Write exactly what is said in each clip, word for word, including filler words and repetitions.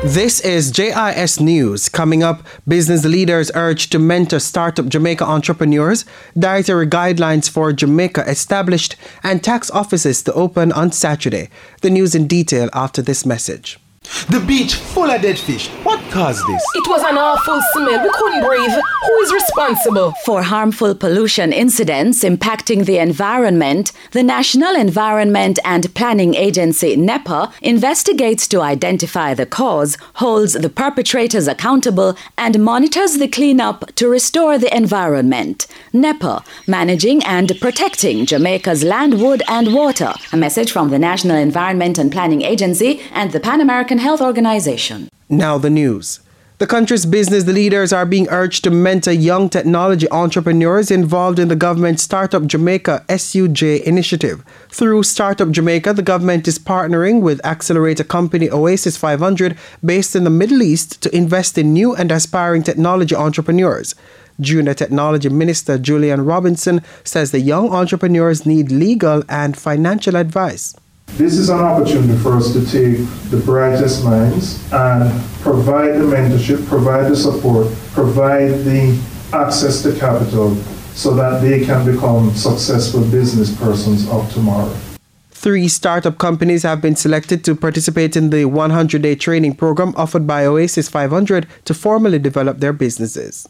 This is J I S News. Coming up, business leaders urge to mentor startup Jamaica entrepreneurs, dietary guidelines for Jamaica established, and tax offices to open on Saturday. The news in detail after this message. The beach full of dead fish. What caused this? It was an awful smell. We couldn't breathe. Who is responsible? For harmful pollution incidents impacting the environment, the National Environment and Planning Agency, NEPA, investigates to identify the cause, holds the perpetrators accountable, and monitors the cleanup to restore the environment. NEPA, managing and protecting Jamaica's land, wood, and water. A message from the National Environment and Planning Agency and the Pan American Health Organization. Now the news. The country's business leaders are being urged to mentor young technology entrepreneurs involved in the government's Startup Jamaica S U J initiative. Through Startup Jamaica, the government is partnering with accelerator company Oasis five hundred based in the Middle East to invest in new and aspiring technology entrepreneurs. Junior Technology Minister Julian Robinson says the young entrepreneurs need legal and financial advice. This is an opportunity for us to take the brightest minds and provide the mentorship, provide the support, provide the access to capital so that they can become successful business persons of tomorrow. Three startup companies have been selected to participate in the one hundred day training program offered by Oasis five hundred to formally develop their businesses.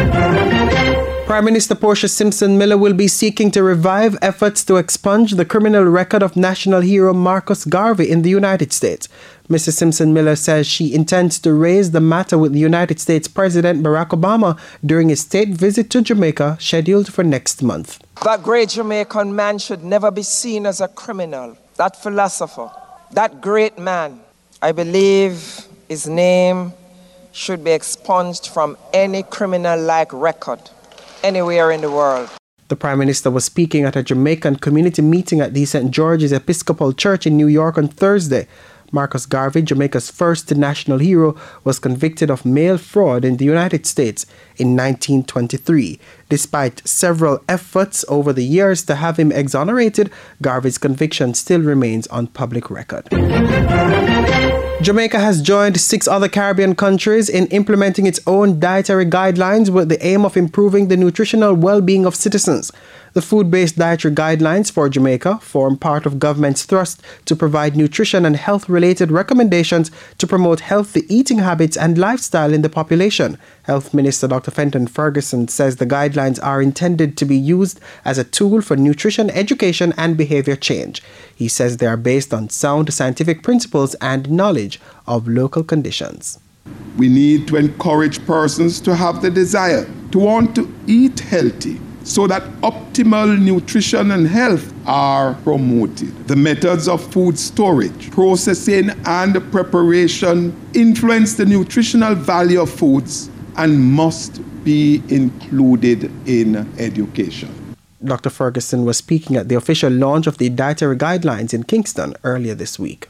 Prime Minister Portia Simpson Miller will be seeking to revive efforts to expunge the criminal record of national hero Marcus Garvey in the United States. Missus Simpson Miller says she intends to raise the matter with the United States President Barack Obama during his state visit to Jamaica scheduled for next month. That great Jamaican man should never be seen as a criminal. That philosopher, that great man, I believe his name should be expunged from any criminal-like record anywhere in the world. The Prime Minister was speaking at a Jamaican community meeting at the Saint George's Episcopal Church in New York on Thursday. Marcus Garvey, Jamaica's first national hero, was convicted of mail fraud in the United States in nineteen twenty-three. Despite several efforts over the years to have him exonerated, Garvey's conviction still remains on public record. Jamaica has joined six other Caribbean countries in implementing its own dietary guidelines with the aim of improving the nutritional well-being of citizens. The food-based dietary guidelines for Jamaica form part of government's thrust to provide nutrition and health-related recommendations to promote healthy eating habits and lifestyle in the population. Health Minister Doctor Fenton Ferguson says the guidelines are intended to be used as a tool for nutrition education and behavior change. He says they are based on sound scientific principles and knowledge of local conditions. We need to encourage persons to have the desire to want to eat healthy so that optimal nutrition and health are promoted. The methods of food storage, processing, and preparation influence the nutritional value of foods and must be included in education. Doctor Ferguson was speaking at the official launch of the dietary guidelines in Kingston earlier this week.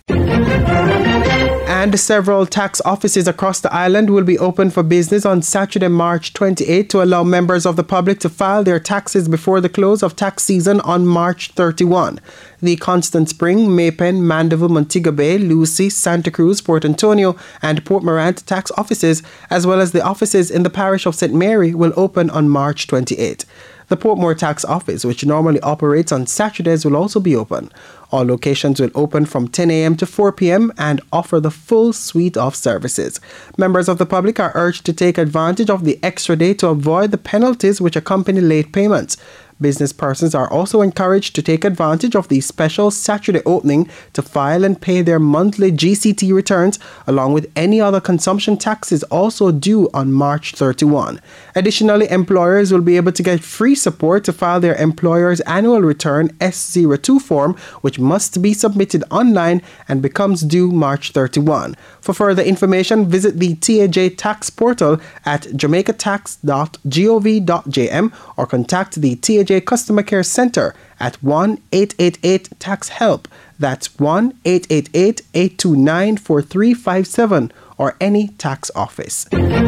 And several tax offices across the island will be open for business on Saturday, March twenty-eighth, to allow members of the public to file their taxes before the close of tax season on March thirty-first. The Constant Spring, Maypen, Mandeville, Montego Bay, Lucy, Santa Cruz, Port Antonio, and Port Morant tax offices, as well as the offices in the parish of Saint Mary, will open on March twenty-eighth. The Portmore Tax Office, which normally operates on Saturdays, will also be open. All locations will open from ten a.m. to four p.m. and offer the full suite of services. Members of the public are urged to take advantage of the extra day to avoid the penalties which accompany late payments. Business persons are also encouraged to take advantage of the special Saturday opening to file and pay their monthly G C T returns, along with any other consumption taxes also due on March thirty-first. Additionally, employers will be able to get free support to file their employer's annual return S zero two form, which must be submitted online and becomes due March thirty-first. For further information, visit the T A J tax portal at jamaica tax dot gov dot j m or contact the T A J Customer Care Center at one eight eight eight tax help. That's one eight eight eight, eight two nine, four three five seven or any tax office.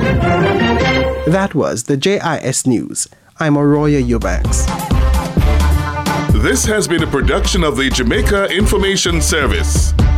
That was the J I S News. I'm Arroyo Eubanks. This has been a production of the Jamaica Information Service.